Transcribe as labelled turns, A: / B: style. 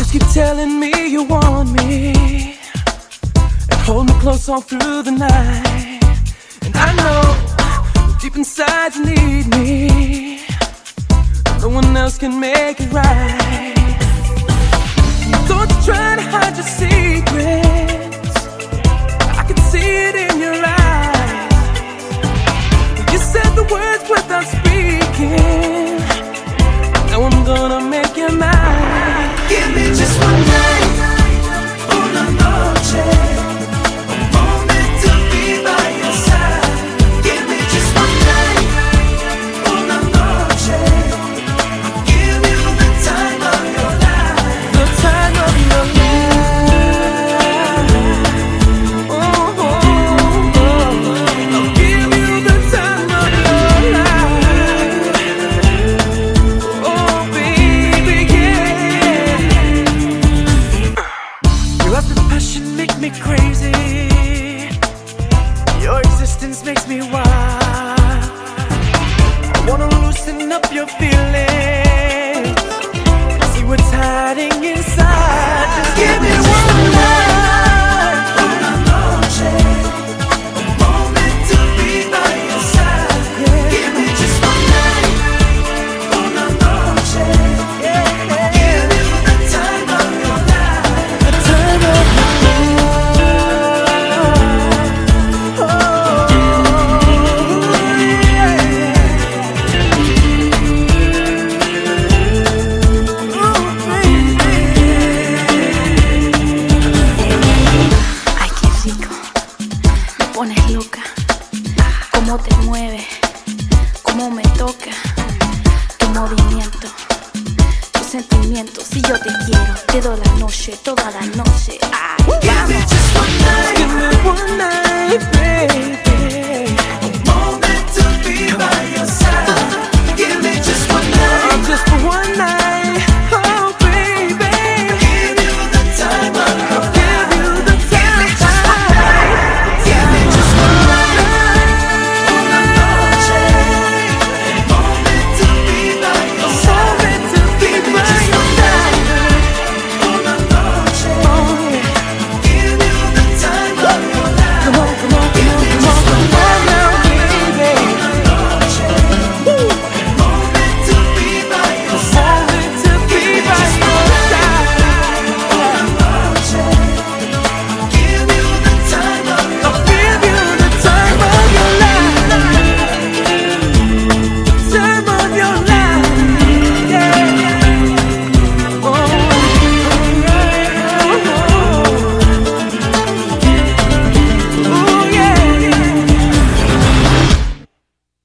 A: keep telling me you want me and hold me close all through the night. And I know deep inside you need me. No one else can make it right. Don't you try to hide your secrets, I can see it in your eyes. You said the words without speaking, now I'm gonna make you mine. Give me just one night, una noche, a moment to be by your side. Give me just one night, una noche, I'll give you the time of your life. The time of your life. Oh, oh, oh. I'll give you the time of your life. Oh, baby, yeah. Your love and passion make me crazy. Your existence makes me wild. I wanna loosen up your feelings, see what's hiding inside. Just give me one night, una noche, a moment to be by your side. Give me just one night, una noche, I'll give you the time of your life. The time of your life. Oh, yeah. Oh, baby.
B: Ay, qué rico, me pones loca. Cómo te mueves, cómo me toca. Tu movimiento, tus sentimientos. Si yo te quiero, te doy la noche, toda la noche. Ay,
A: Give me
B: vamos.
A: just one night, give me one night, baby. A moment to be by